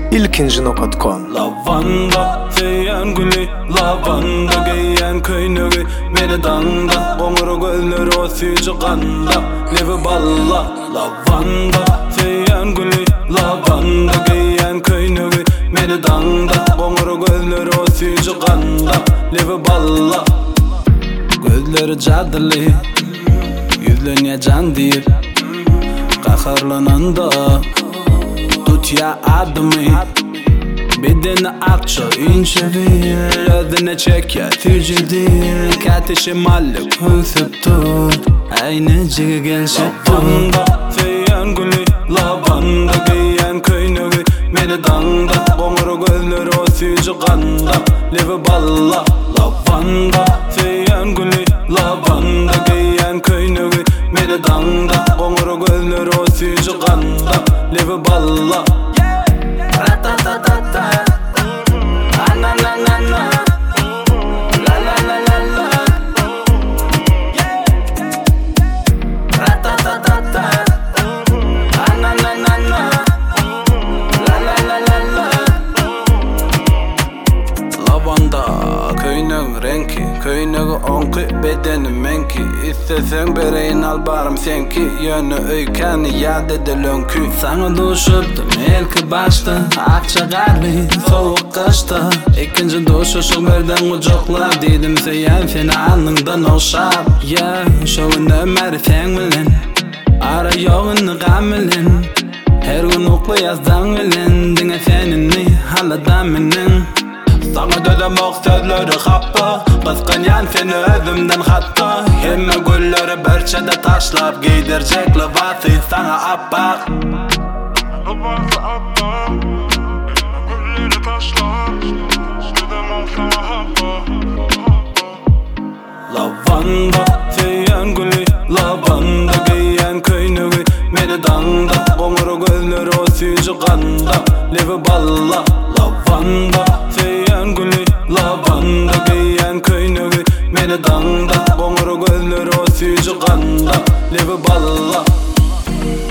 ilkinci nokta.com. Lavanda feyen gülü, lavanda giyen köynüğü meni danda, qoңur gözleri o suyucu qanda, levi balla. Lavanda feyen gülü, lavanda giyen köynüğü meni danda, qoңur gözleri o suyucu qanda, levi balla. Gözleri cadili, yüzlerine can deyip qaharlananda tut ya adımı, bedeni akça inçevir, ödüne çek ya tücüdir, kateşi mallık hüsüp tur, aynı cıgı gelşip tur. Lavanda feyen gülü, lavanda giyen köynüğü meni danda, qoңur gözleri o suyucu qanda, levi balla. Lavanda feyen gülü, lavanda giyen köynüğü meni danda, qoңur gözleri o suyucu qanda, levi balla. Ratatatata, ananana, la la la la la. Ratatatata, ananana, la la la la la. Lavanda köynüğün renki, köynüğü onqi, bedeni menki. İstesen bereyin al barım senki, yönü öykeni yad edilönkü. Sana duşuptum elki başta, akça garli, soğuk kışta. İkinci duşuşuk birden ucukla, dedim seyen seni alnından oşap. Ya şovun ömer sen bilen, ara yoğunu gamilin. Her gün uklu yazdan bilen, dine seninni haladan minin. Sana dödemek sözleri kappa, kıskan yan seni özümden hatta. Hemme gülleri berçede taşlap, giydirecek livası sana appak. Livası appak, gülleri taşlap, dedemek sana happa. Lavanda feyen gülü, lavanda giyen köynüğü meni danda, qoңur gözleri o suyucu qanda, levi balla. Lavanda feyen gülü, lavanda giyen köynüğü meni danda, qoңur gözleri o suyucu qanda, levi balla.